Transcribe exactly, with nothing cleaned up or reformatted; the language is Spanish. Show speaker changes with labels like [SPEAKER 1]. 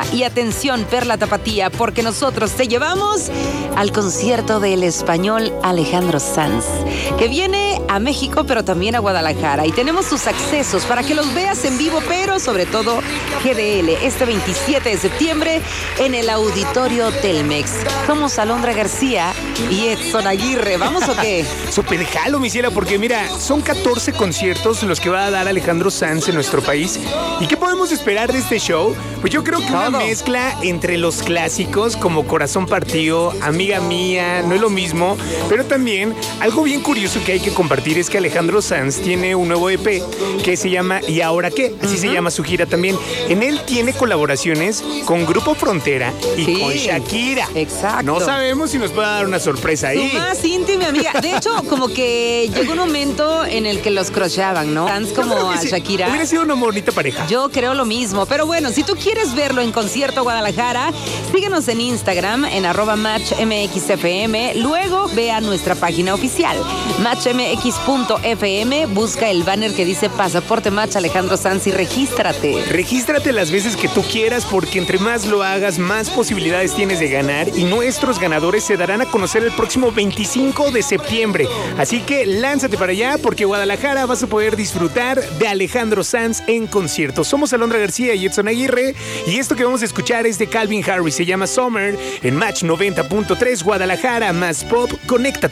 [SPEAKER 1] Y atención, Perla Tapatía, porque nosotros te llevamos al concierto del español Alejandro Sanz, que viene a México, pero también a Guadalajara. Y tenemos sus accesos para que los veas en vivo, pero sobre todo G D L, este veintisiete de septiembre en el Auditorio Telmex. Somos Alondra García y Edson Aguirre. ¿Vamos o qué?
[SPEAKER 2] Súper jalo, mi ciela, porque mira, son catorce conciertos los que va a dar Alejandro Sanz en nuestro país. ¿Y qué podemos esperar de este show? Pues yo creo que una
[SPEAKER 1] Todo.
[SPEAKER 2] mezcla entre los clásicos como Corazón Partido, Amiga Mía, No es lo mismo, pero también algo bien curioso que hay que compartir es que Alejandro Sanz tiene un nuevo E P que se llama ¿Y ahora qué? Así uh-huh. se llama su gira también. En él tiene colaboraciones con Grupo Frontera y
[SPEAKER 1] Sí,
[SPEAKER 2] con Shakira.
[SPEAKER 1] exacto.
[SPEAKER 2] No sabemos si nos puede dar una sorpresa ahí.
[SPEAKER 1] Su más íntima amiga. De hecho, como que llegó un momento en el que los crocheaban, ¿no? Sanz como a
[SPEAKER 2] sí,
[SPEAKER 1] Shakira.
[SPEAKER 2] Hubiera sido una bonita pareja.
[SPEAKER 1] Yo creo lo mismo. Pero bueno, si tú quieres verlo en concierto Guadalajara, síguenos en Instagram en arroba matchmxfm. Luego ve a nuestra página oficial, matchmx punto f m. Busca el banner que dice Pasaporte Match Alejandro Sanz y regístrate.
[SPEAKER 2] Regístrate las veces que tú quieras, porque entre más lo hagas, más posibilidades tienes de ganar, y nuestros ganadores se darán a conocer el próximo veinticinco de septiembre. Así que lánzate para allá, porque Guadalajara vas a poder disfrutar de Alejandro Sanz en concierto. Somos Alondra García y Edson Aguirre, y esto que vamos a escuchar es de Calvin Harris, se llama Summer, en Match noventa punto tres Guadalajara, más pop. Conéctate.